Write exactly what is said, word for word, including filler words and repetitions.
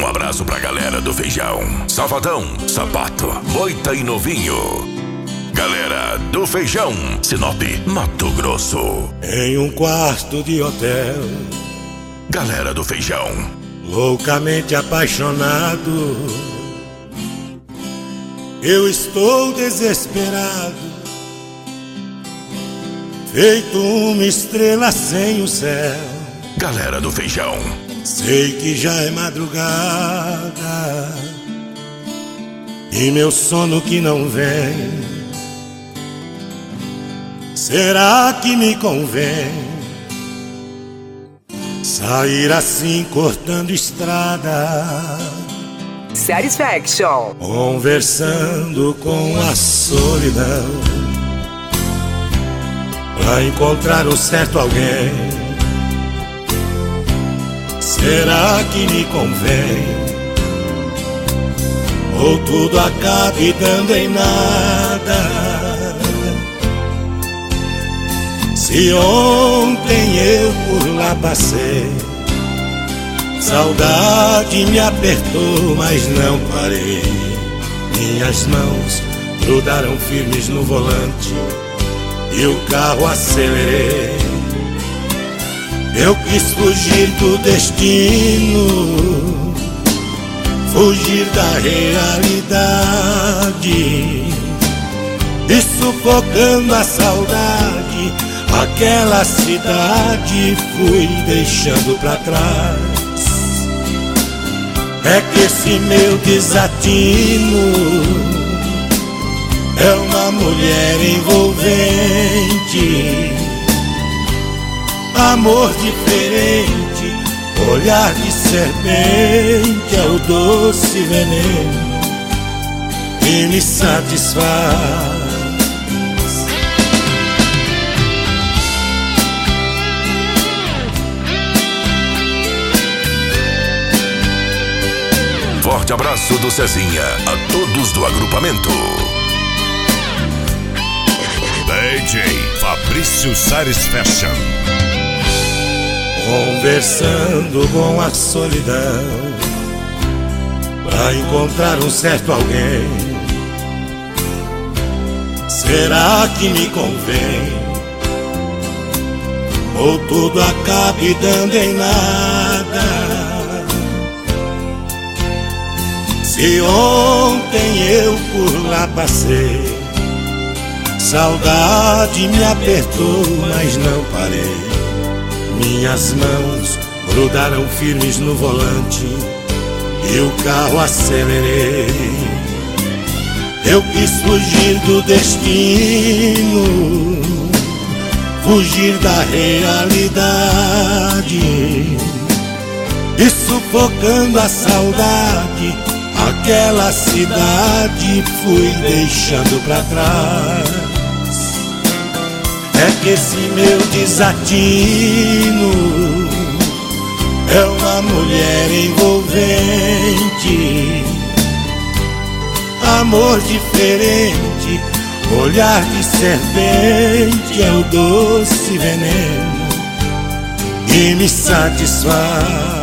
Um abraço pra galera do Feijão, Safadão, Sapato, Moita e Novinho. Galera do Feijão, Sinop, Mato Grosso. Em um quarto de hotel, galera do Feijão, loucamente apaixonado, eu estou desesperado, feito uma estrela sem o céu. Galera do Feijão, sei que já é madrugada e meu sono que não vem. Será que me convém sair assim cortando estrada, Satisfaction, conversando com a solidão, pra encontrar o certo alguém? Será que me convém? Ou tudo acabe dando em nada? Se ontem eu por lá passei, saudade me apertou, mas não parei. Minhas mãos grudaram firmes no volante e o carro acelerei. Eu quis fugir do destino, fugir da realidade, e sufocando a saudade, aquela cidade fui deixando pra trás. É que esse meu desatino é uma mulher envolvente, amor diferente, olhar de serpente, é o doce veneno que me satisfaz. Forte abraço do Cezinha a todos do agrupamento. D J Fabrício Satisfaction, conversando com a solidão, pra encontrar um certo alguém. Será que me convém? Ou tudo acabe dando em nada? Se ontem eu por lá passei, saudade me apertou, mas não parei. Minhas mãos grudaram firmes no volante e o carro acelerei. Eu quis fugir do destino, fugir da realidade, e sufocando a saudade, aquela cidade fui deixando pra trás. É que esse meu desatino é uma mulher envolvente, amor diferente, olhar de serpente, é o doce veneno que me satisfaz.